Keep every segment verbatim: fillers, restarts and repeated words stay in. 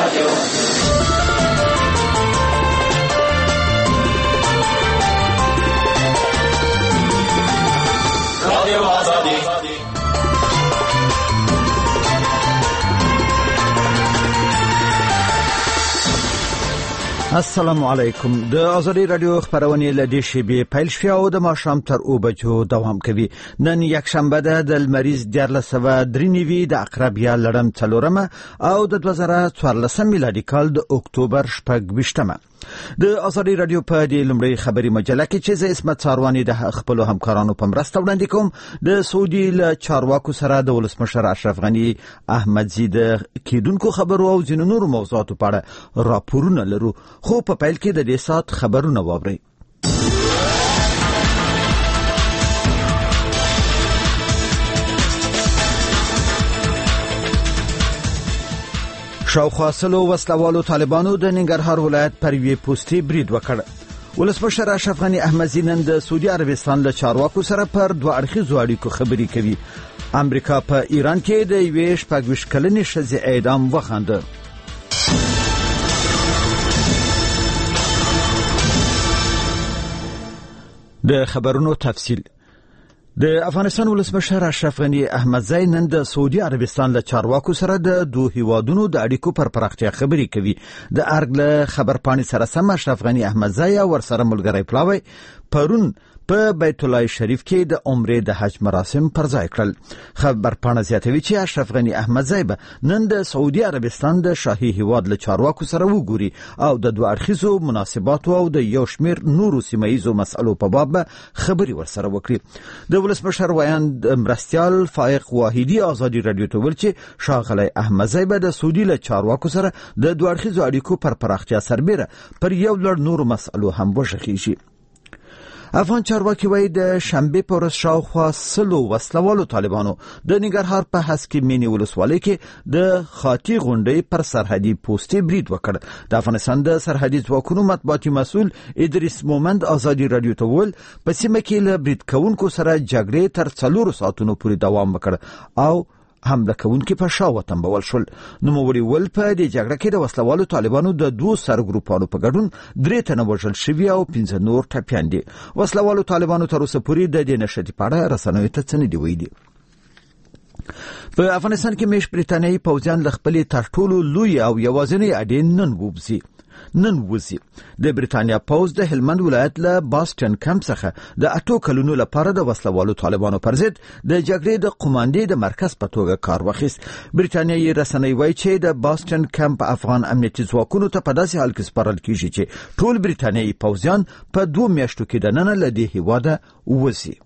رادیو رادیو آزادی. السلام علیکم. د آزادی رادیو خبرونه له شیبې پیل شوه او د ماښام تر او بجو دوام کوي. نن یک شنبه ده د لمریز دیارلس سوه درې نوي د عقرب یا لړم څلورمه او د دوه زره څوارلسم میلادي کال د اکتوبر شپږ ویشتمه. د آزادی رادیو په دې لومړی خبري مجله کې چې زه اسمت څارواني د خپل همکارانو په مرسته وړاندې کوم د سعودي له چارواکو سره د ولسمشر اشرف غنی احمدزي د کېدونکو خبرو او ځینو نورو موضوعاتو په اړه راپورونه لرو، خو په پیل کې د دې سات خبرونه واورئ. شاوخوا سلو وسلوالو طالبانو د ننګرهار ولایت پر یوې پوستې برید وکړ. ولسمشر اشرف غنی احمدزي نن د سعودي عربستان له چارواکو سره پر دوه اړخیزو اړیکو خبرې کوي. امریکا په ایران کې د یوې شپږ ویشت کلنې ښځې اعدام وخانده. د خبرونو تفصیل. د افغانستان ولسمشر اشرف غنی احمدزي نن د سعودي عربستان له چارواکو سره د دوه هیوادونو د اړیکو پر پراختیا خبرې کوي. د ارګ له خبرپاڼې سره سم اشرف غنی احمدزي او ورسره ملګری پلاوی پرون په بیت الله شریف کې د عمره د حج مراسم پر ځای کړل. خبرپاڼه زیاتوي چې اشرف غنی احمدزي به نن د سعودي عربستان د شاهي هیواد له چارواکو سره وګوري او د دوه اړخیزو مناسباتو او د یو شمېر نورو سیمه‌یزو مسألو په باب خبري ورسره وکړي. د ولسمشر ویاند مرستیال فائق واحدی آزادی رادیو ته ویل چې ښاغلی احمدزي به د سعودي له چارواکو سره د دوه اړخیزو اړیکو پر پراختیا سربېره پر یو لړ نورو مسألو هم وغږیږي. افغان چارواکي وایي د شنبه په ورځ شاوخوا سلو وسلوالو طالبانو د ننګرهار په هسکې مینې ولسوالۍ کې د خاطي غونډۍ پر سرحدي پوستې برید وکړ. د افغانستان د سرحدي ځواکونو مطبوعاتي مسؤل ادریس مومند آزادي رادیو ته وویل په سیمه کې له برید کوونکو سره جګړې تر څلورو ساعتونو پورې دوام وکړ او حمله کوونکي په شا وتمبول شول. نوموړي ویل په دې جګړه کې د وسلوالو طالبانو د دوو سرګروپانو په ګډون درې تنه وژل شوي او پنځه نور ټپیان دي. وسلوالو طالبانو تر اوسه پورې د دې نښتې په اړه رسنیو ته څه نه دي ویلي. په افغانستان کې مېشت بریتانیایي پوځیان له خپلې تر ټولو لوی او یوازینۍ اډې نن ووځي. نن وزي د بریتانیا پوز د هلمند ولایت له باستن کمپ څخه د اټو کلونو لپاره د وسلوالو طالبانو پر ضد د جګړې د قوماندې د مرکز په توګه کار واخیست. بریتانیایي رسنۍ وایي چې د باستن کمپ افغان امنیتي ځواکونو ته په داسې حال کې سپارل کیږي چې ټول بریتانیایي پوځیان په دوه میاشتو کې دننه له دې هیواده وځي.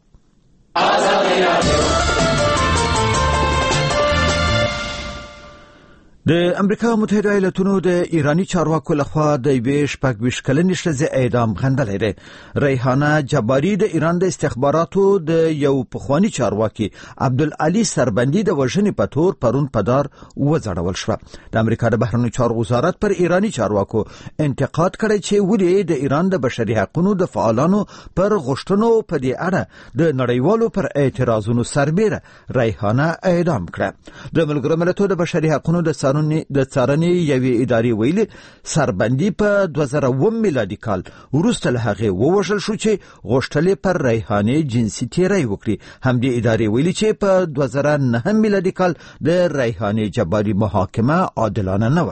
د امریکا متحده ایالاتونو د ایرانی چارواکو لخوا د یوې شپږ ویشت کلنې ښځې اعدام غندلی دی. ریحانه جباري د ایران د استخباراتو د یو پخواني چارواکي عبدالعلي سربندي د وژنې په تور پرون په دار وځړول شوه. د امریکا د بهرنیو چارو وزارت پر ایرانی چارواکو انتقاد کړی چې ولې د ایران د بشري حقوقو د فعالانو پر غوښتنو په دې اړه د نړیوالو پر اعتراضونو سربېره ریحانه اعدام کړه. د ملګرو ملتونو د بشري حقوقو د د څارنې یوې ادارې ویلي سربندي په دوه زره اووه میلادي کال وروسته له هغې ووژل شو چې غوښتل پر ریحانې جنسي تیری وکړي. همدې ادارې ویلي چې په دوه زره نهم میلادي کال د ریحانې جباري محاکمه عادلانه نه وه.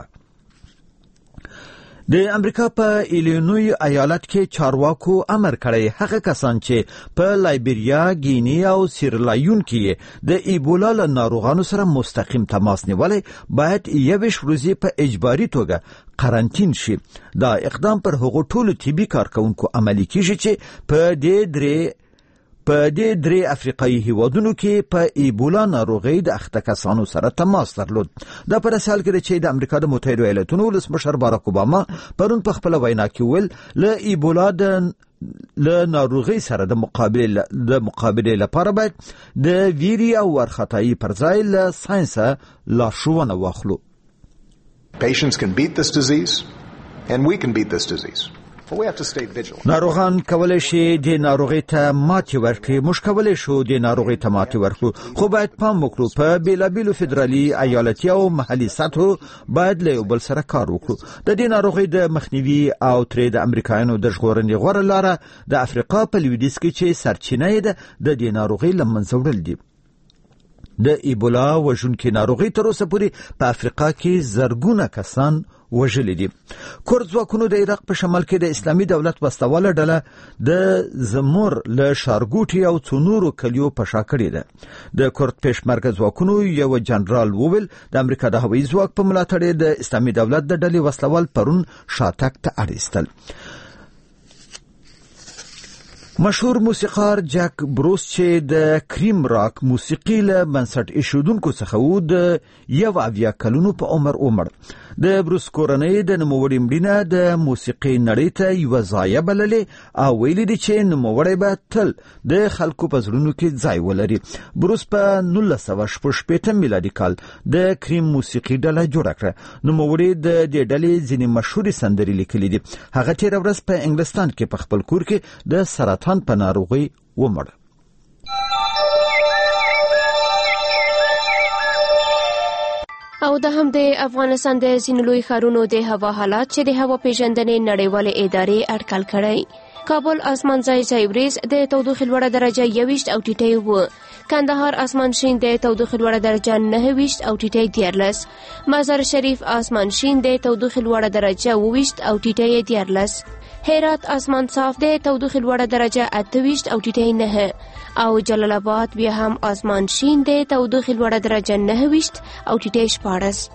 د امریکا په ایلینوی ایالت کې چارواکو امر کړی هغه کسان چې په لایبریا، گینی او سیرالایون کې د ایبولا له ناروغانو سره مستقیم تماس نیولی باید یویشت ورځې په اجباري توګه قرنطین شي. دا اقدام پر هغو ټولو طبي کارکونکو عملي کیږي چې په دې درې په دې درې افریقایي هیوادونو کې په ایبولا ناروغۍ د اخته کسانو سره تماس درلود. دا په داسې حال کې چې د امریکا د متحده ایالاتونو ولسمشر باراک اوباما پرون په خپله وینا کې ویل له ایبولا د له ناروغۍ سره د مقابله د مقابله لپاره باید د ویري او ورختایي پر ځای له ساينسه لارښوونه واخلو. Patients can beat this disease and we can beat this disease. ناروغان کولای شي د ناروغي ته ماتې ورکړي. موږ کولای شو د ناروغي ته ماتې ورکړو، خو باید پام وکړو په بیلابیلو فدرالي، ایالتي او محلي سطحو باید له یو بل سره کار وکړو. د دې ناروغي د مخنیوي او ترې د امریکایانو د ژغورنې غوره لاره د افریقا په لویدیځ کې چې سرچینه یې ده د دې ناروغي له منځه وړل دي. د ایبولا وژونکې ناروغي تر اوسه پورې په افریقا کې زرګونه کسان وژلي دي. کورد ځواکونو د عراق په شمال کې د اسلامي دولت وسلواله ډله د زمور له ښارګوټي او څو نورو کلیو په شا کړې ده. د کورد پېشمرګه ځواکونو یو جنرال وویل د امریکا د هوایي ځواک په ملاتړ د اسلامي دولت د ډلې وسلوال پرون شاتګ ته اړ ایستل. مشهور موسیقار جک بروس چې د کریم راک موسیقي له بنسټ ایښودونکو څخه و د یو اویا کلونو په عمر عمر د بروس کورنۍ د نوموړي مړینه د موسیقي نړۍ ته یوه ضایعه بللې او ویلي دي چې نوموړی به تل د خلکو په زړونو کې ځای ولري. بروس په نولس سوه شپږ شپېته میلادي کال د کریم موسیقي ډله جوړه کړه. نوموړي د دې ډلې ځینې مشهورې سندرې لیکلي دي. هغه تېره ورځ په انګلستان کې په خپل کور کې د سرطان په ناروغۍ ومړ. او د هم د افغانستان د ځینو لوی ښارونو د هوا حالات چې د هوا پیژندنې نړیوالې ادارې اټکل کړی. کابل اسمان ځای ځای وریځ د تودوخې لوړه درجه یوویشت او ټیټی و. کندهار اسمان شین د تودوخې لوړه درجه نهه ویشت او ټیټی دیارلس. مزار شریف اسمان شین د تودوخې لوړه درجه اوویشت او ټیټی دیارلس. هرات اسمان صاف د تودوخې لوړه درجه اته ویشت او ټیټی نه. او جلال آباد بیا هم اسمان شین د تودوخې لوړه درجه نهه ویشت او ټیټی شپاړس.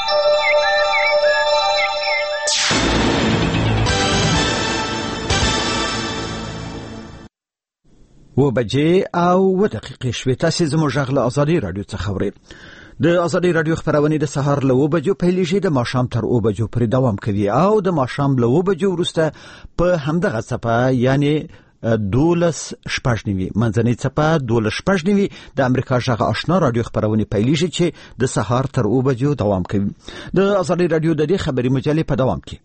و بجې او و دقیقې شوې. تاسې زموږ غږ له ازادي راډیو څخه اورئ. د ازادي راډیو خبرونه د سهار له اوه بجو پیلېږي، د ماښام تر اوه بجو پورې دوام کوي او د ماښام له اوه بجو وروسته په همدغه څپه یعنی دولس شپږ نوي منځنۍ څپه دولس شپږ نوي د امریکا غږ آشنا راډیو خبرونه پیلېږي چې د سهار تر اوه بجو دوام کوي. د ازادي راډیو د دې خبري مجلې په دوام کې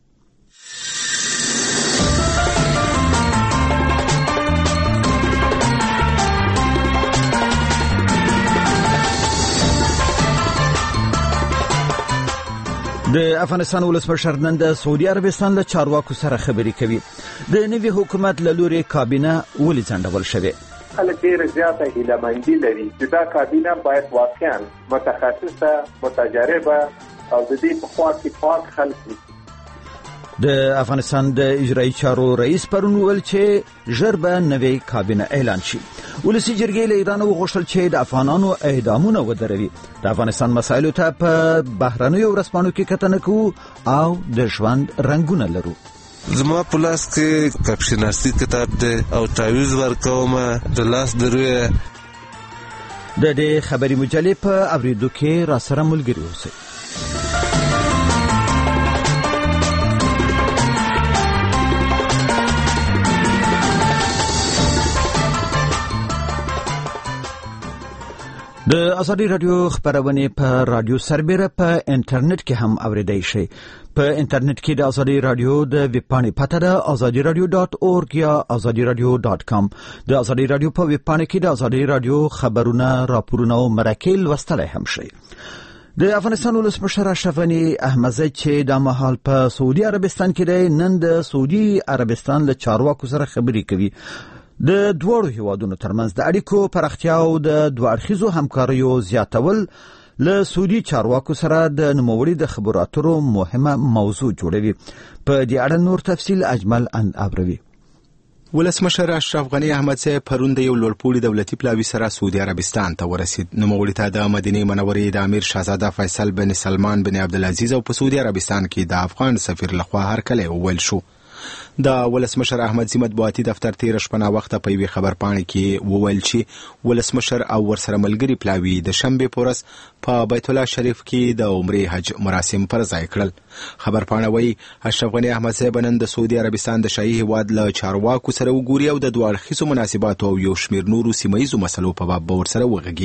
د افغانستان ولسمشر نن د سعودي عربستان له چارواکو سره خبرې کوي. د نوي حکومت له لوري کابینه ولې ځنډول شوې؟ خلک ډېر زیاته هیله‌مندي لري چې دا کابینه باید واقعاً متخصصه، متجربه او د دې په خوا کې پاک خلک وي. د افغانستان د اجرایي چارو رئیس پرون وویل چې ژر به نوې کابینه اعلان شي. ولسي جرګې له ایران وغوښتل چې د افغانانو اعدامونه ودروي. د افغانستان مسایلو ته په بهرنیو ورځپاڼو کې کتنه کوو او د ژوند رنګونه لرو. زما په لاس کې کپشناسي کتاب دی او تعویض ورکوم د لاس دروي. د دې خبري مجلې په اوریدو کې را سره ملګری اوسئ. د ازادي راډیو خبرونه په رادیو سربېره په انټرنیټ کې هم اوریدای شئ. په انټرنیټ کې د ازادي راډیو د ویب پاڼې پته ده azadi radio dot org یا azadi radio dot com. د ازادي راډیو په ویب پاڼې کې د ازادي راډیو خبرونه، راپورونه او مرکې لوستلای هم شئ. د افغانستان ولسمشر اشرف غني احمدزی چې د مهال په سعودي عربستان کې دی، نن د سعودي عربستان له چارواکو سره خبرې کوي. د دوړو هیوادونو ترمنځ د اړیکو پراختیا او د دوه اړخیزو همکاریو زیاتول له سعودي چارواکو سره د نوموړي د خبرو اترو مهمه موضوع جوړوي. په دې اړه نور تفصیل اجمل ان ابروي. ولسمشر اشرف غني احمدزی پرون د یو لوړپوړي دولتي پلاوي سره سعودي عربستان ته ورسید. نوموړي ته د مدینه منورې د امیر شاهزاده فیصل بن سلمان بن عبدالعزیز او په سعودي عربستان کې د افغان سفیر لخوا هرکلی وویل شو. د ولسمشر احمدزی مطبوعاتي دفتر تیر شپه نا وخت په یوې خبرپاڼې کې وویل چې ولسمشر او ورسره ملګري پلاوي د شنبه پورس په بیت الله شریف کې د عمره حج مراسم پر ځای کړل. خبرپاڼه وایي اشرف غني احمدزی بنن د سعودي عربستان د شاهي هیواد له چارواکو سره وګوري او د دوه اړخیزو مناسباتو او یو شمېر نورو سیمه ییزو مسلو په باب ورسره وغږیږي.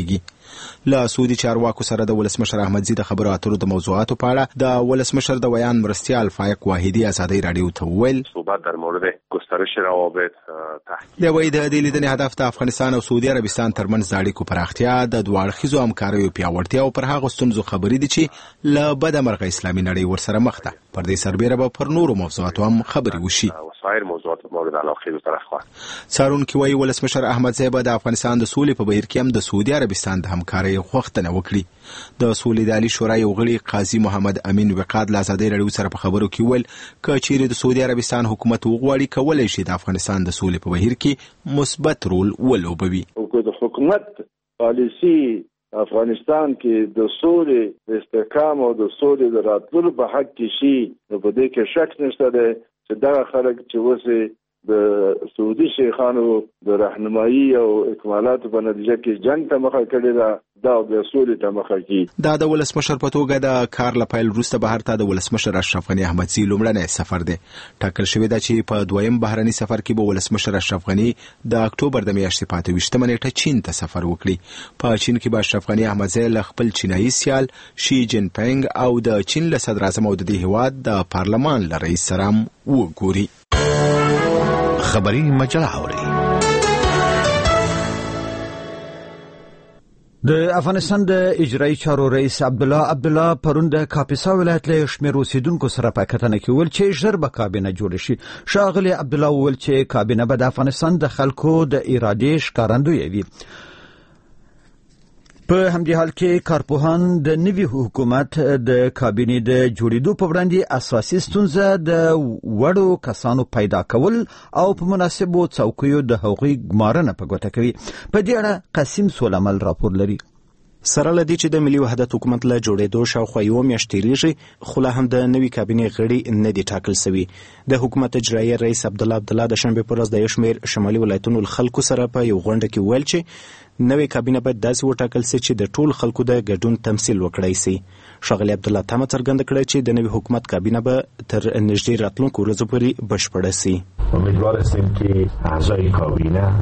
له سعودي چارواکو سره د ولسمشر احمدزي د خبرو اترو د موضوعاتو په اړه د ولسمشر د ویان مرستیال فایق واحدی ازادي رادیو ته وویل صحبت در مورد گسترش روابط تحقیق د وای د دې لیدنې هدف د افغانستان او سعودي عربستان ترمنځ د اړیکو پراختیا د دوه اړخیزو همکاریو پیاوړتیا او پر هغه ستونزو خبرې دي چې له بده مرغه اسلامي نړۍ ورسره مخ ده. پر دې سربېره به پر نورو موضوعاتو هم خبرې وشي. وسایر موضوعات مورد علاقه دو طرف خواهد. څارونکي وایي ولسمشر احمدزی به د افغانستان د سولې په بهیر کې هم د سعودي عربستان د همکارۍ غوښتنه وکړي. د سولې د عالي شورا یو غړي قاضي محمد امین وقاد له ازادي رادیو سره په خبرو کې ویل که چیرې د سعودي عربستان حکومت وغواړي کولی شي د افغانستان د سولې په بهیر کې مثبت رول ولوبوي. د حکومت پالیسي افغانستان کې د سولې د استحکام او د سولې د راتللو په حق کې شي نو په دې کې شک نشته دی چې دغه خلک چې اوس د سعودي شیخانو د راهنمایي او اکمالاتو په نتیجه کې جنگ ته مخه کړې ده دا د سولې ته مخه کړي. دا د ولسمشر په توګه د کار لپاره وروسته بهر ته د ولسمشر اشرف غنی احمدزي لومړنی سفر دی. ټاکل شوی دی چې په دویم بهرني سفر کې به ولسمشر اشرف غنی د اکتوبر د میاشتې په اته ویشتمه نیټه چین ته سفر وکړي. په چین کې به اشرف غنی احمدزي له خپل چینایي سیال شي جین پینګ او د چین له صدر اعظم او د دې هیواد د پارلمان له رئیس سره وګوري. خبری مجله اوري. د افغانستان د اجرایي چارو رئیس عبدالله عبدالله پرون د کاپیسا ولایت له شمېر اوسیدونکو سره په کتنه کې ویل چې ژر به کابینه جوړه شي. ښاغلي عبدالله وویل چې کابینه به د افغانستان د خلکو د ارادې ښکارندوی وي. په همدې حال کې کارپوهان د نوي حکومت د کابینې د جوړېدو په وړاندې اساسي ستونزه د وړو کسانو پیدا کول او په مناسبو څوکیو د هغوی ګمارنه په ګوته کوي. په دې اړه قاسم سولمل راپور لري. سره لدی چې د ملي وحدت حکومت له جوړېدو شاوخوا یوه میاشت تېرېږي خو لا هم د نوي کابینې غړي نه دي ټاکل سوي. د حکومت اجرایي رئیس عبدالله عبدالله د شنبې په ورځ د یو شمېر شمالي ولایتونو له خلکو سره په یو غونډه کې ویل چې نوې کابینه باید داسې وټاکل سي چې د ټول خلکو د ګډون تمثیل وکړی سي. ښاغلي عبدالله تمه څرګنده کړه چې د نوي حکومت کابینه به تر نږدې راتلونکو ورځو پورې بشپړه سي. امیدوار هستیم که اعضای کابینه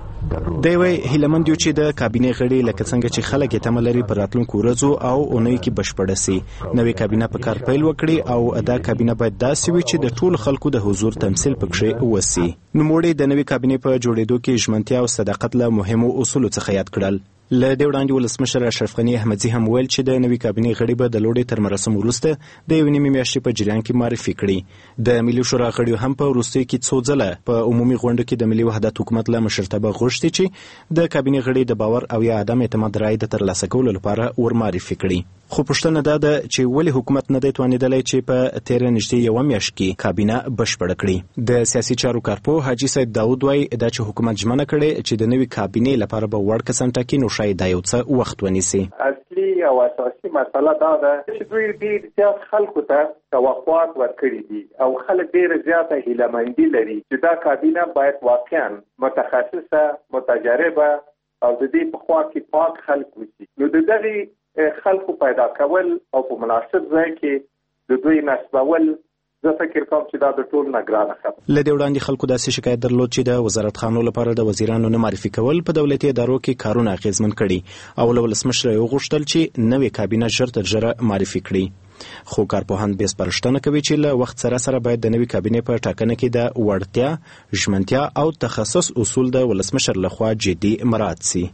دی وی هیلمند یو چې د کابینې غړي لکه څنګه چې خلک یې تمه لري پر راتلونکو ورځو او اونۍ کې بشپړه سي. نوې کابینه په کار پیل وکړي او دا کابینه باید داسې وي چې د ټولو خلکو د حضور تمثیل پکښې وسي. نوموړي د نوې کابینې په جوړېدو کې ژمنتیا او صداقت له مهمو اصولو څخه یاد کړل. له دې وړاندې ولسمشر اشرف غنی احمدزي هم ویل چې د نوي کابینې غړي به د لوړې تر مراسم وروسته د یوې نیمې میاشتې په جریان کې معرفي کړي. د ملي شورا غړیو هم په وروستیو کې څو ځله په عمومي غونډو کې د ملي وحدت حکومت له مشرتابه غوښتي چې د کابینې غړي د باور او یا عدم اعتماد رایې د ترلاسه کولو لپاره ورمعرفي کړي. خو پوښتنه دا ده چې ولې حکومت نه دی توانېدلی چې په تېره نږدې یوه میاشت کې کابینه بشپړه کړي. د سیاسي چارو کارپوه حاجي صاحب داود وایي دا چې حکومت ژمنه کړې چې د نوي کابینې لپاره به وړ کسان ټاکي نو ښایي دا یو څه وخت ونیسي. اصلي او اساسي مسله دا ده چې دوی ډېر زیات خلکو ته توقعات ورکړي دي او خلک ډېره زیاته هیلهمندي لري چې دا کابینه باید واقعا متخصصه متجربه او د دې په خوا کې پاک خلک وشي. نو د دغې خلکو پیدا کول او په مناسب ځای کې د دوی نسبول زه فکر کوم چې دا د ټول نه ګرانه خبره. له دې وړاندې خلکو داسې شکایت درلود چې د وزارت خانو لپاره د وزیرانو نه معرفي کول په دولتي ادارو کې کارونه اغېزمن کړي او له ولسمشر یې وغوښتل چې نوې کابینه ژر تر ژره معرفي کړي. خو کارپوهان بیا سپارښتنه کوي چې له وخت سره سره باید د نوې کابینې په ټاکنه کې د وړتیا، ژمنتیا او تخصص اصول د ولسمشر لخوا جدي مراعات سي.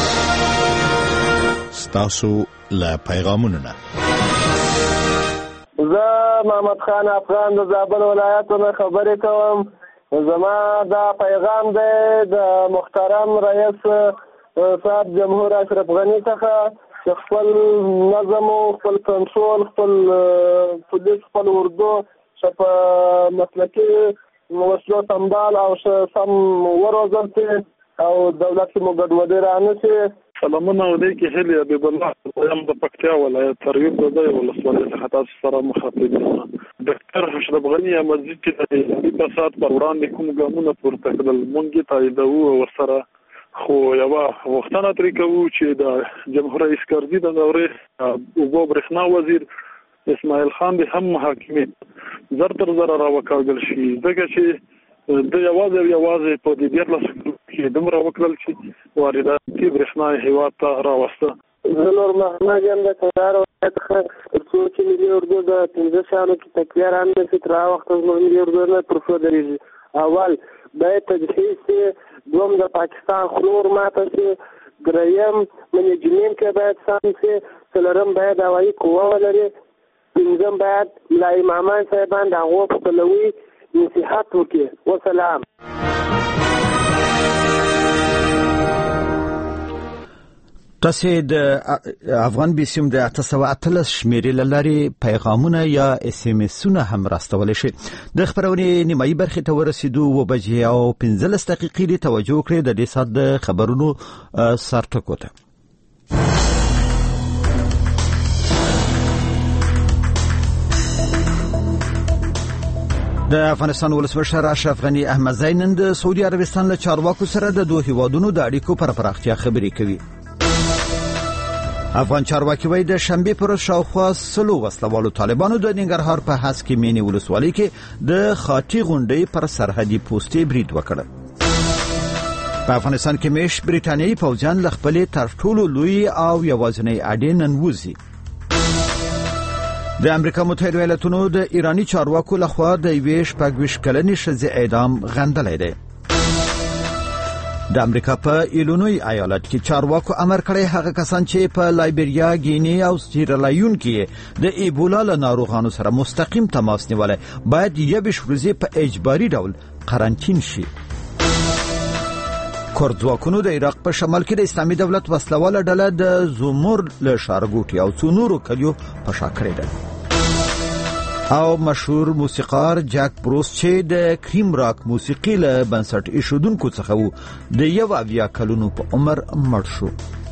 ستاسو له پیغامونو نه زه محمد خان افغان د زابل ولایت نه خبرې کوم. زما دا پیغام دی د محترم رئیس صاحب جمهور اشرف غنی څخه چې خپل نظم او خپل کنټرول خپل پولیس خپل اردو چې په مسلکي وسلو سمبال او سم وروزل شي او دولت کې مو ګډوډي رانه شي. سلامونه او دې کې هلي حبیب الله یم د پکتیا ولایت تریوب د ځای ولسوالۍ څخه تاسو سره مخاطب یم. ډاکټر اشرف غنی احمدزي چې د فساد پر وړاندې کوم ګامونه پورته کړل مونږ یې تاییدوو او ورسره خو یوه غوښتنه ترې کوو چې د جمهور رئیس کرزي د دورې اوبو برېښنا وزیر اسماعیل خان دې هم محاکمې زر تر زره راوکاږل شي ځکه چې د یوازې او یوازې په دې دیارلس کې دومره وکړل چې وارداتي برېښنا هېواد ته راوسته زه نور محمد یم د کندهار ولایت څخه تر څو چې ملي اردو د پنځه شیانو کې تکویه رانیسي تر هغه وخته زموږ ملي اردو نه پر څو درېږي. اول باید تجهیز شي، دوم د پاکستان خلور ماته شي، دریم منیجمنټ کې باید سم شي، څلورم باید هوایي قوه ولري، پنځم باید ملا امامان صاحبان د هغو په پلوي نصیحت وکړي. وسلام. تاسو د افغان بیسیم د اته سوه اتلس شمیرې له لارې پیغامونه یا اس ام اسونه هم راستولی شي. د خبرونې نیمایي برخې ته ورسېدو اووه بجې او پنځلس دقیقې دې توجه وکړئ د دې ساعت د خبرونو سرټکو ته. د افغانستان ولسمشر اشرف غنی احمدزی نن د سعودي عربستان له چارواکو سره د دوه هیوادونو د اړیکو پر پراختیا خبرې کوي. افغان چارواکي وایي د شنبې پر شاوخوا سلو وسلوالو طالبانو د ننګرهار په هسکې مینې ولسوالۍ کې د خاټي غونډۍ پر سرحدي پوستې برید وکړ. په افغانستان کې مېش بریټانیایي پوځیان له خپلې تر ټولو لوی او یوازینۍ اډې نن وځي. د امریکا متحده ایالاتونو د ایرانی چارواکو لخوا د یوې شپږ ویشت کلنې ښځې اعدام غندلی دی. د امریکا په ایلونوی ایالت کې چارواکو امر کړی هغه کسان چې په لایبریا، گینی او سیرالایون کې د ایبولا له ناروغانو سره مستقیم تماس نیولی باید یویشت ورځې په اجباري ډول قرنطین شي. کورد ځواکونو د عراق په شمال کې د اسلامي دولت وسلواله ډله د زومور له ښارګوټي او څو نورو کلیو په شا کړې ده. او مشهور موسیقار جاک بروس چې د کریم راک موسیقي له بنسټ ایښودونکو څخه و د یو اویا کلونو په عمر مړ شو.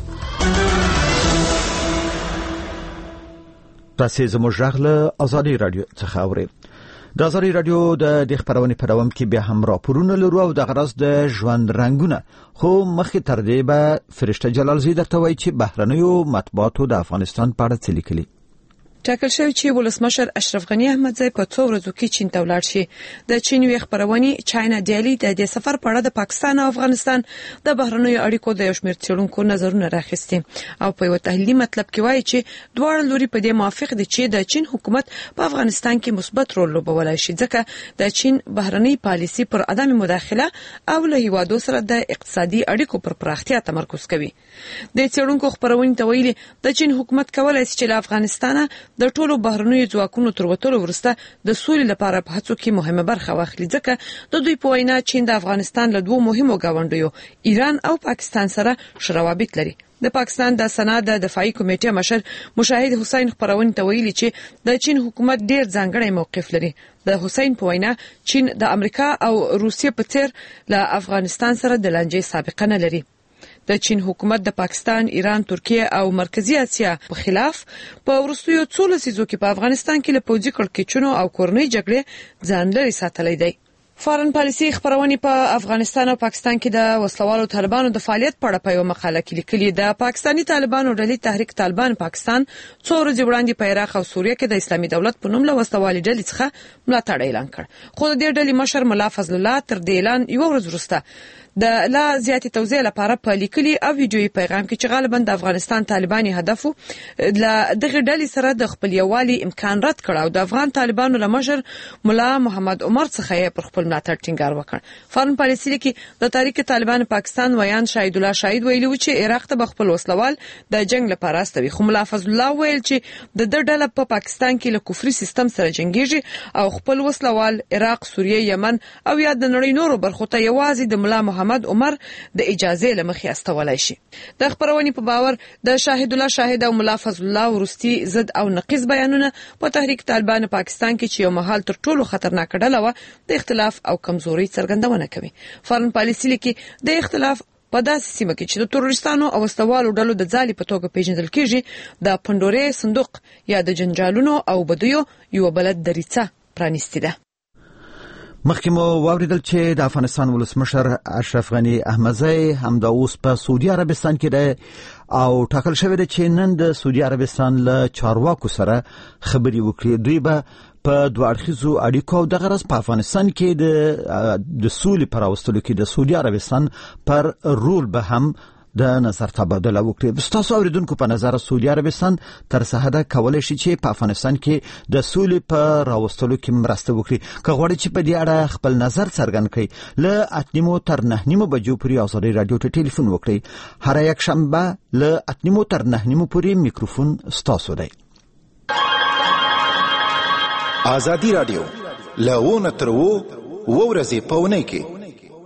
تاسې زموږ غږ له ازادي راډیو څخه اورئ. د ازادي راډیو د خبرونې په دوام کې بیا هم راپورونه لرو او د غرض د ژوند رنګونه، خو مخکې تر دې به فرشته جلالزی درته وایي چې بهرنیو مطبوعاتو د افغانستان په اړه څه لیکلي. ټاکل شوی چې ولسمشر اشرف غنی احمدزی په څو ورځو کې چین ته ولاړ شي. د چین یو خبرونې چاینا ډیلی د دې سفر په اړه د پاکستان او افغانستان د بهرنیو اړیکو د یو شمېر څېړونکو نظرونه راخیستي او په یو تحلیلي مطلب کې وایي چې دواړه لوري په دې موافق دي چې د چین حکومت په افغانستان کې مثبت رول لوبولای شي، ځکه د چین بهرنی پالیسي پر عدم مداخله او له هیوادو سره د اقتصادي اړیکو پر پراختیا تمرکز کوي. د څېړونکو خبرونې ته ویلي د چین حکومت کولای شي چې له افغانستان د ټولو بهرنیو ځواکونو تر وتلو وروسته د سولې لپاره په هڅو کې مهمه برخه واخلي، ځکه د دوی په وینا چین د افغانستان له دوه مهمو ګاونډیو ایران او پاکستان سره ښه روابط لري. د پاکستان د سنا د دفاعي کمیټې مشر مشاهد حسین خبرونې ته ویلي چې د چین حکومت ډیر ځانګړی موقف لري. د حسین په وینا چین د امریکا او روسیې په څیر له افغانستان سره د لانجې سابقه نه لري. د چین حکومت د پاکستان، ایران، ترکیه او مرکزی اسیا په خلاف په ورستیو څو لسیزو کې په افغانستان کې له پوځي کړکېچونو او کورنۍ جګړې ځان لري ساتلی دی. فارن پالیسي خبرونې په افغانستان او پاکستان کې د وسلوالو طالبانو د فعالیت په اړه په یو مقاله کې لیکلي. د پاکستاني طالبانو ډلې تحریک طالبان پاکستان څو ورځې وړاندې په عراق او سوریه کې د اسلامي دولت په نوم له وسلوالي ډلې څخه ملاتړ اعلان کړ، خو د دې ډلې مشر ملا فضل الله تر دې اعلان یو ورځ وروسته د لا زیاتې توضیح لپاره په لیکلي او ویډیویي پیغام کې چې غالبا د افغانستان طالباني هدف له دغه ډلې سره د خپل یووالي امکان رد کړ او د افغان طالبانو له مشر ملا محمد عمر څخه پر خپل ملاتړ ټینګار وکړ. فارن پالیسي کې د تحریک طالبان پاکستان ویان شاهد الله شاهد ویلي و چې عراق ته خپل وسلوال د جنگ لپاره استوي، خو ملا فضل الله ویل چې د د ډله په پاکستان کې له کفري سیستم سره جنگيږي او خپل وسلوال عراق، سوریه، یمن او یا د نړۍ نورو برخو ته یوازې د ملا محمد عمر د اجازه لمخې استولای شي. د خبرونې په باور د شاهد الله شاهد او ملا فضل الله ورستي ضد او نقیض بیانونه په تحریک طالبان پاکستان کې چې یو مهال تر ټولو خطرناک ډله و د اختلاف او کمزوري څرګندونه کوي. فارن پالیسي کې د اختلاف په داسې سیمه کې چې د تروریستانو او وسلوالو ډلو د ځالې په توګه پیژندل کېږي د پندورې صندوق یا د جنجالونو او بدیو یو بلد دریڅه پرانیستې ده. مخکې مو واوریدل چې د افغانستان ولسمشر اشرف غنی احمدزی همدا اوس په سعودي عربستان کې دی او ټاکل شوی دی چې نن د سعودي عربستان له چارواکو سره خبرې وکړي. دوی به په دوه اړخیزو اړیکو او د غرض په افغانستان کې د د سولې پر راوستلو کې د سعودي عربستان پر رول به هم د نظر تبادله وکړي. تاسو اوریدونکو په نظر سعودي عربستان تر څه حده کولای شي چې په افغانستان کې د سولې په راوستلو کې مرسته وکړي؟ که غواړئ چې په دې اړه خپل نظر څرګند کړئ له اته نیمو تر نه نیمو بجو پورې آزادي رادیو ته ټلیفون وکړئ. هر یک شنبه له اته نیمو تر نه نیمو پورې میکروفون ستاسو دی. آزادی رادیو لونه تر وو ورځې په ونې کې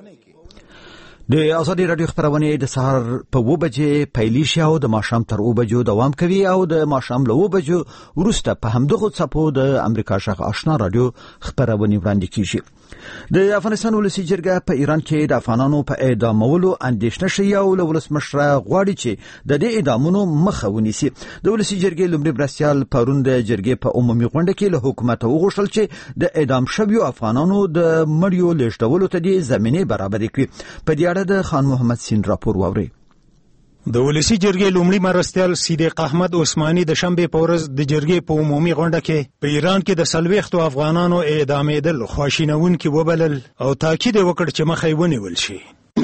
د آزادي رادیو خبرونه د سهار په و بجې پیلی شي او د ماښام تر و بجو دوام کوي او د ماښام له و بجو وروسته په همدغه څپو د امریکا شغ آشنا رادیو خبرونه وړاندې کیږي. د افغانستان ولسی جرګه په ایران کې د افغانانو په اعدامولو اندېښنه شي او له ولسمشر غواړي چې د دې اعدامونو مخه ونیسي. د ولسی جرګې لومړي برسیال پرون د جرګې په عمومي غونډه کې له حکومت وغوښتل چې د اعدام شویو افغانانو د مړیو لیږدولو ته د زمینه برابر کړي. په دې اړه د خان محمد سین راپور واوري. د ولسی جرګې لومړي مرستیال صدیق احمد عثماني د شنبه په ورځ د جرګې په عمومي غونډه کې په ایران کې د سلويختو افغانانو اعدامېدل خواشینونکي وبلل او تاکید وکړ چې مخه یې ونیول شي.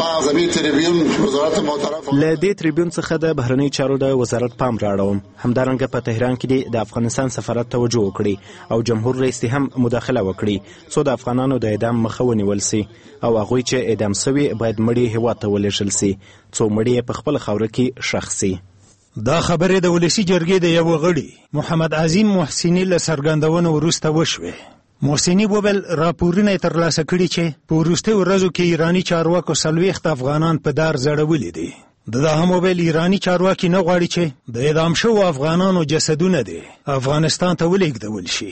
له دې تریبیون څخه د بهرنی چارو د وزارت پام راړوم. همدارنګه په تهران کې د افغانستان سفارت توجه وکړي او جمهور رئیس هم مداخله وکړي څو د افغانانو د اعدام مخه ونیول سي او هغوی چې اعدام شوي باید مړي هیواد ته ولېږل سي څو مړي په خپل خاوره کې ښخ سي. دا خبره د ولسی جرګې د یو غړي محمد عظیم محسنی له څرګندونو وروسته وشوه. محسنی وویل راپورونه ترلاسه کړي چې په وروستیو ورځو کې ایرانی چارواکو سلويخت افغانان په دار زړولي دي. د هم ویل ایرانی چارواکي نه غواړي چې د اعدام شوو افغانانو جسدونه دي افغانستان ته ولېږدول شي.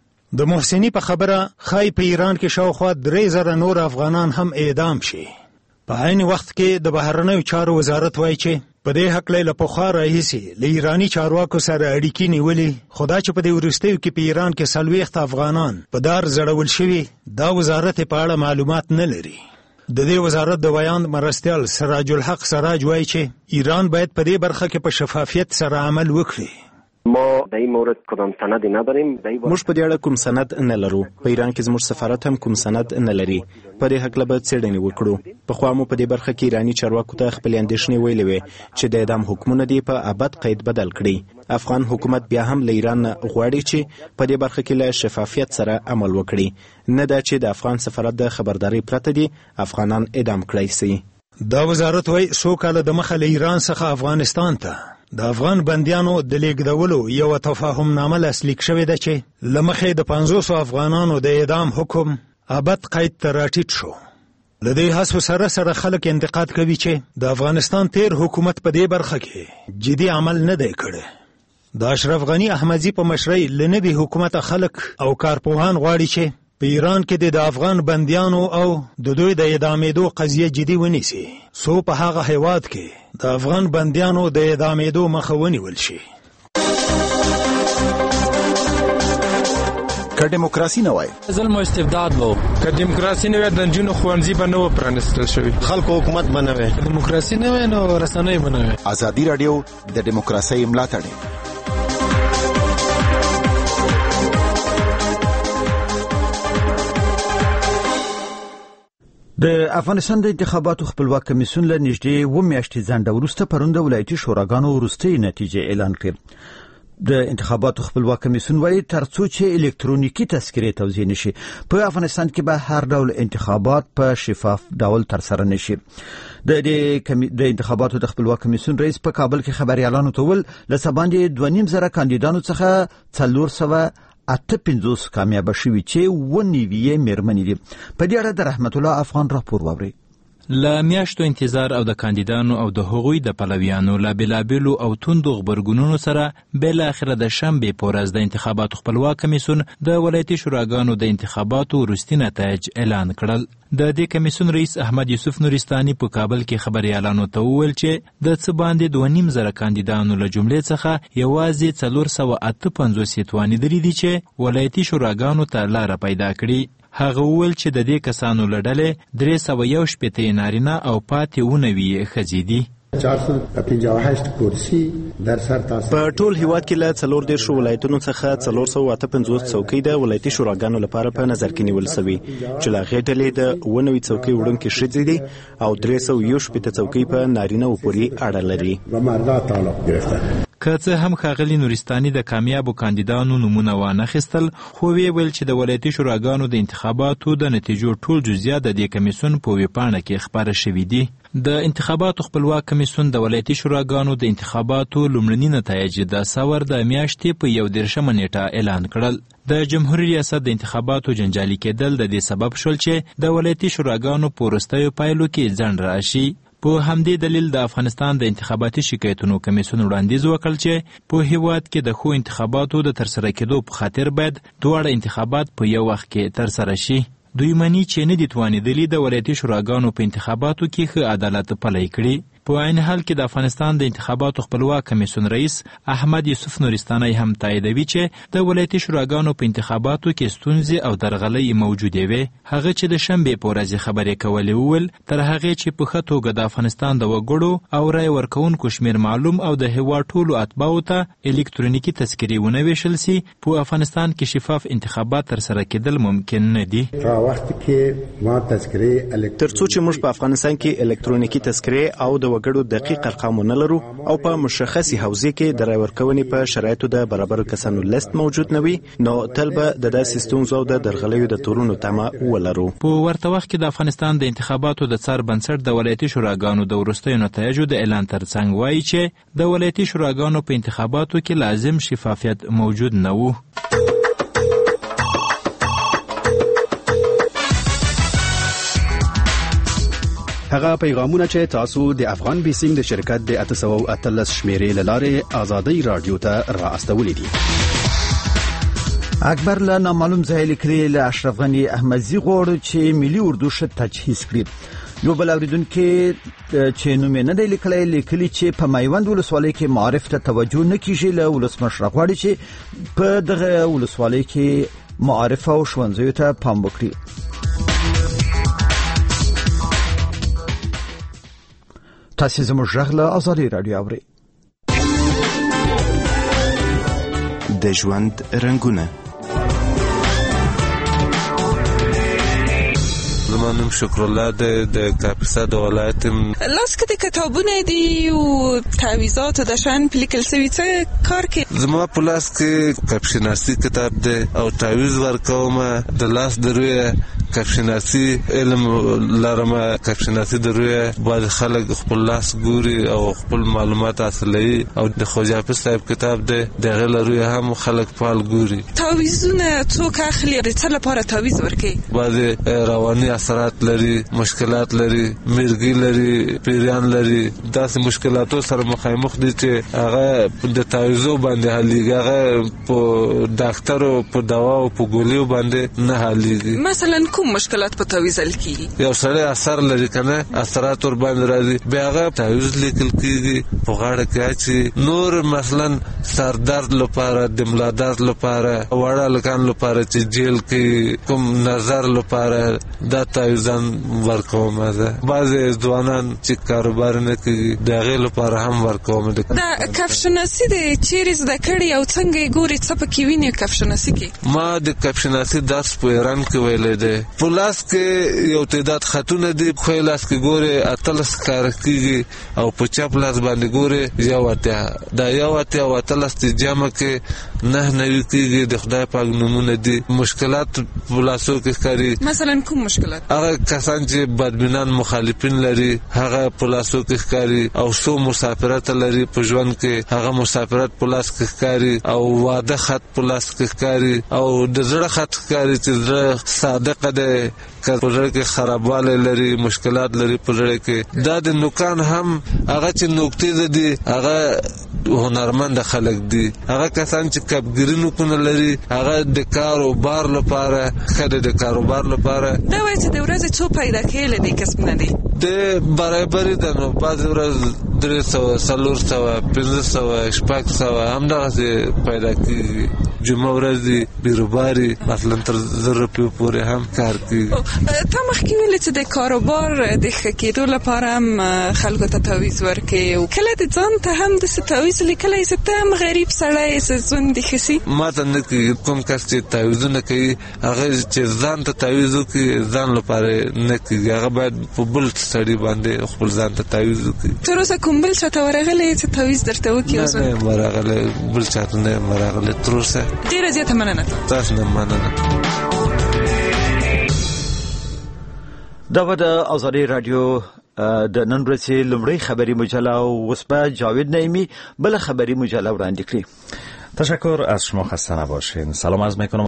د محسنی په خبره خای په ایران کې شاوخوا درې زره نور افغانان هم اعدام شي. په عین وخت کې د بهرنیو چارو وزارت وایي چې په دې حق له پخوا راهیسي له ایرانی چارواکو سره اړیکې نیولې خدا چې په دې وروستیو کې په ایران کې سلويخت افغانان په دار زړول شوي دا وزارت په اړه معلومات نه لري. د دې وزارت د ویاند مرستیال سراج الحق سراج وایي چې ایران باید په دې برخه کې په شفافیت سره عمل وکړي. ما در این مورد کدام سندی نداریم. موږ په دې اړه کوم سند نه لرو. په ایران کې زموږ سفارت هم کوم سند نه لري. په دې حق له باید څېړنې وکړو. په خوا مو په دې برخه کې ایرانی چارواکو ته خپل اندېښنې ویلې وې چې د اعدام حکمونه دې په ابد قید بدل کړي. افغان حکومت بیا هم له ایران غواړي چې په دې برخه کې له شفافیت سره عمل وکړي. نه دا چې د افغان سفارت د خبرداري پرته دي افغانان اعدام کړای سي. دا وزارت وایي څو کاله د مخه له ایران څخه افغانستان ته د افغان بندیانو د لیږدولو یو تفاهم نامه لاسلیک شوې ده چې له مخې د پنځوسو افغانانو د اعدام حکم ابد قید ته راټیټ شو. له دې هڅو سره سره خلک انتقاد کوي چې د افغانستان تیر حکومت په دې برخه کې جدي عمل نه دی کړی. د اشرف غنی احمدزي په مشرۍ له نوي حکومت خلک او کارپوهان غواړي چې په ایران کې د افغان بندیانو او د دوی د اعدامېدو قضیه جدي ونیسي څو په هغه هیواد کې د افغان بندیانو د اعدامېدو مخه ونیول شي. که دیموکراسي نه وای ظلم او استبداد وو. که دیموکراسي نه وای د نجونو ښوونځي به نه و پرانیستل شوي. خلکو حکومت به نه وای. دیموکراسي نه وای نو رسنۍ به نه وای. آزادي رادیو د دیموکراسۍ ملاتړ. د افغانستان د انتخاباتو خپلواک کمیسیون له نږدې اوه میاشتې ځنډه وروسته پرون د ولایتي شوراګانو وروستۍ نتیجې اعلان کړې. د انتخاباتو خپلواک کمیسیون وایي ترڅو چې الکترونیکي تذکرې توزیع نشي په افغانستان کې به هر ډول انتخابات په شفاف ډول ترسره نشي. د دې د انتخاباتو د خپلواک کمیسیون رئیس په کابل کې خبريالانو ته ول له سباندې دوه نیم زره کاندیدانو څخه څلور سوه اته پنځوس کامیاب شوي چې ونیوي میرمنې دي. په دې اړه د رحمت الله افغان راپور واوري. له میاشتو انتظار او د کاندیدانو او د هغوی د پلویانو له بېلابېلو او توندو غبرګونونو سره بالاخره د شنبې په ورځ د انتخاباتو خپلواک کمیسیون د ولایتي شوراګانو د انتخاباتو وروستي نتایج اعلان کړل. د دې کمیسیون رئیس احمد یوسف نورستاني په کابل کې خبريالانو ته وویل چې د څه باندې دوه نیم زره کاندیدانو له جملې څخه یوازې څلور سوه اته پنځوس یې توانېدلي دي چې ولایتي شوراګانو ته لاره پیدا کړي. هغه وویل چې د دې کسانو له ډلې درې سوه یو شپېته نارینه او پاتې اووه نوي ښځې دي. چهارصد و پنځه و هشت کرسي در سر تاسو په ټول هیواد کې له څلور دیرش ولایتونو څخه څلور سوه اته پنځوس څوکۍ د ولایتي شوراګانو لپاره په نظر کې نیول شوي چې له هغې ډلې د اووه نوي څوکۍ وړونکي ښځې دي او درې سوه یو شپېته څوکۍ په نارینه‌وو پورې اړه لري. که څه هم ښاغلي نورستاني د کامیابو کاندیدانو نومونه وانخیستل، خو ویې ویل چې د ولایتي شوراګانو د انتخاباتو د نتیجو ټول جزئیات د دې کمیسیون په ویبپاڼه کې خپاره شوي دي. د انتخاباتو خپلواک کمیسیون د ولایتي شوراګانو د انتخاباتو لومړني نتایج د ساور د میاشتې په یو دېرشمه نیټه اعلان کړل. د جمهوریت ریاست د انتخاباتو جنجالي کېدل د دې سبب شول چې د ولایتي شوراګانو په وروستیو پایلو کې ځنډ راشي. په همدې دلیل د افغانستان د انتخاباتي شکایتونو کمیسیون وړاندیز وکړ چې په هیواد کې د ښو انتخاباتو د ترسره کېدو په خاطر باید دواړه انتخابات په یو وخت کې ترسره شي. دوی مني چې نه دي توانېدلي د ولایتي شوراګانو په انتخاباتو کې ښه عدالت پلی کړي. په عین حال کې د افغانستان د انتخاباتو خپلواک کمیسیون رئیس احمد یوسف نورستانی هم تاییدوي چې د ولایتي شوراګانو په انتخاباتو کې ستونزې او درغلۍ موجودې وې. هغه چې د شنبې په ورځ خبرې کولې وویل تر هغې چې په ښه توګه د افغانستان د وګړو او رای ورکوونکو شمېر معلوم او د هېواد ټولو اتباعو ته الکترونیکي تذکرې ونه ویشل سي، په افغانستان کې شفاف انتخابات ترسره کېدل ممکن نه دي. تر څو چې موږ په افغانستان کې الکترونیکي تذکرې او د وګړو دقیق ارقام نه لرو او په مشخصي حوزې کې د رای ورکونې په شرایطو د برابرو کسانو لیست موجود نه وي، نو تل به د داسې ستونزو او د درغلیو د تورونو تمه ولرو. په ورته وخت کې د افغانستان د انتخاباتو د څار بنسټ د ولایتي شوراګانو د وروستیو نتایجو د اعلان ترڅنګ وایي چې د ولایتي شوراګانو په انتخاباتو کې لازم شفافیت موجود نه و. هغه پیغامونه چې تاسو د افغان بیسیم د شرکت د اته سوه او اتلس شمیرې له لارې آزادۍ رادیو ته را استولې دي. اکبر له نامعلوم ځای لیکلي له اشرف غني احمدزي غواړي چې ملي اردو ښه تجهیز کړي. یو بل اوریدونکي چې نوم یې نه دی لیکلی لیکلي چې په میوند ولسوالۍ کې معارف ته توجه نه کیږي. له ولسمشر غواړي چې په دغه ولسوالۍ کې معارف او ښوونځیو ته پام وکړي. تاسو زموږ غږ له آزادۍ رادیو اورئ. د ژوند رنګونه. زما نوم شکر الله ده، د کاپیسا د ولایت. لاس کې د کتابونه دي او تعویضات د شان پلیکل سوي څه کار کې. زما په لاس کې کاپشناسي کتاب ده او تعویض ورکوم. د لاس دروي کاپشناسي علم لرم. کاپشناسي دروي بعض خلک خپل لاس ګوري او خپل معلومات حاصلوي او د خوجا حافظ صاحب کتاب ده دغه لروي هم خلک فعال ګوري. تعویضونه څوک اخلي د څه لپاره تعویض ورکوي؟ بعض رواني اثرات لري، مشکلات لري، مرګي لري، پیریان لري. داسې مشکلاتو سره مخامخ دي چې هغه د تعویضو باندې حلیږي، هغه په ډاکټر او په دوا او په ګولیو باندې نه حلیږي. مثلا کوم مشکلات په تعویض لیکي؟ یو سره اثر لري کنه، اثرات ور باندې راځي، بیا هغه تعویض لیکل کیږي په غاړه کې چې نور مثلا سر درد لپاره، د ملا درد لپاره، وړه لکان لپاره چې جیل کې کوم نظر لپاره دا تعویضان ورکوم. زه بعضی ځوانان چې کاروبار نه کوي دغه لپاره هم ورکوم. دا کفشناسی د چیرې زده کړی او څنګه ګوري څه پکې ویني کفشناسی کې؟ ما د کفشناسی درس په ایران کې ویلې ده. په لاس کې یو تعداد خطونه دي، خو لاس کې ګوري اتلس کار کیږي او په چپ لاس باندې ګوري یو اتیا. دا یو اتیا او اتلس د جمع کې نه نوي کیږي. د خدای پاک نومونه دي. مشکلات په لاسو کې ښکاري. مثلا کوم مشکلات؟ هغه کسان چې بدبینان مخالفین لري هغه په لاسو کې ښکاري، او سو مسافرت لري په ژوند کې هغه مسافرت په لاس کې ښکاري، او واده خط په لاس کې ښکاري، او د زړه خط ښکاري چې زړه صادق ده که په زړه کې خرابوالی لري، مشکلات لري په زړه کې. دا د نوکان هم هغه چې نوکتې دي هغه هنرمند خلک دي. هغه کسان چې کبګری نوکونه لري هغه د کاروبار لپاره خدای د کاروبار لپاره. دا وایي چې د ورځې څو پیدا کېل دي کسب نه دي د برابرۍ ده. نو بعض ورځ درې سوه، څلور سوه، پنځه سوه، شپږ سوه همدغسې پیدا کېږي. جمعه ورځ بیروباري مثلا تر زر روپیو پورې هم کار کوي. تا مخکې ویل چې د کاروبار د ښه کېدو لپاره هم خلکو ته تعویض ورکوي او کله د ځان ته هم داسې تعویض لیکلی چې ته هم غریب سړی یې ژوند دې ښه سي. ما ته نه کوي. کوم کس چې تعویضونه کوي هغه چې ځان ته تعویض وکړي ځان لپاره نه کوي. هغه باید په بل سړي باندې خپل ځان ته تعویض وکړي. تر اوسه کوم بل چا ته ورغلی چې تعویض درته وکړي؟ نه نه ورغلی بل چا ته نه یم ورغلی تر اوسه. ډېره زیاته مننه. تاسو نه مننه. دا و د آزادی رادیو د نن ورځې لومړی خبری مجله او اوس به جاوید نعیمی بل خبری مجله وړاندې کړي. تشکر از شما، خسته نباشین. سلام عرض میکنم